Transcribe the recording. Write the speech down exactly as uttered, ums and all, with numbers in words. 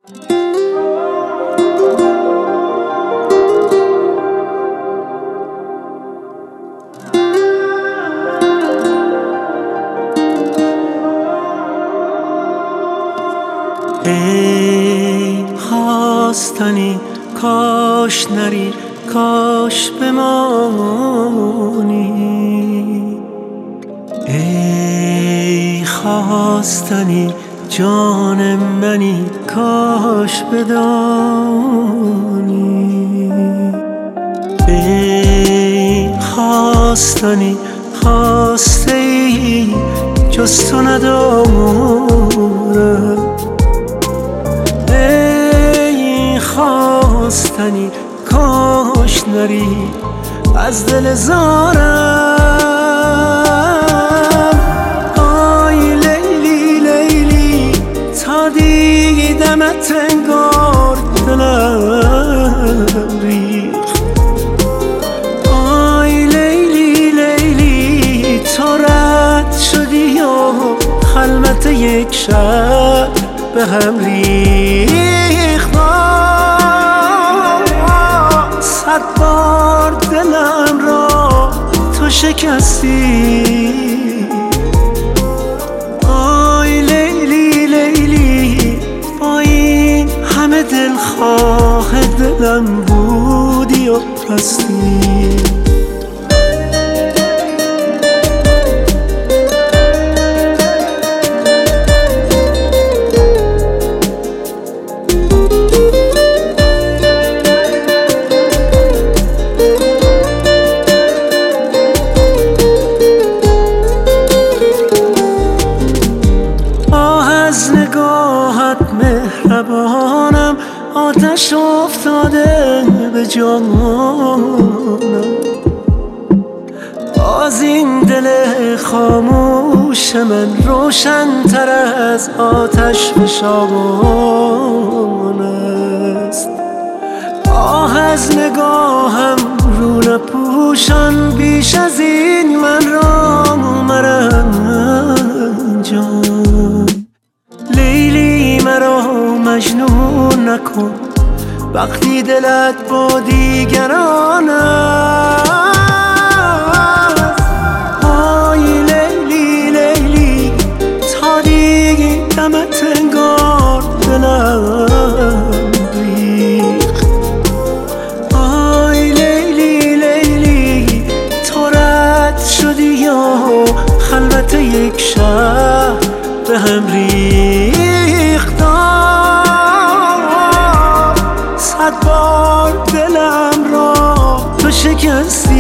ای خواستنی کاش نری، کاش بمانی. ای خواستنی جان منی، کاش بدانی. ای خواستنی خواسته ای جز تو ندارم. ای خواستنی کاش نری از دل زارم. آی لیلی لیلی تا دیدمت انگار دلم ریخت. آی لیلی لیلی تو رد شدی و خلوت یک شب به هم ریخت. صد بار دلم را تو شکستی. آی لیلی لیلی با این همه دلخواه دلم بودی و رستی. مهربانم آتش افتاده به جانم. باز این دل خاموش من روشن تر از آتش فشان است. آه از نگاهم رو نپوشان، بیش از این من را مرنجان. لیلی مرا مجنون نکن وقتی دلت با دیگران است. آی لیلی لیلی تا دیدمت انگار دلم ریخت. آی لیلی لیلی تو رد شدی و خلوت یک شب به هم ریخت. صد بار دلم را تو شکستی.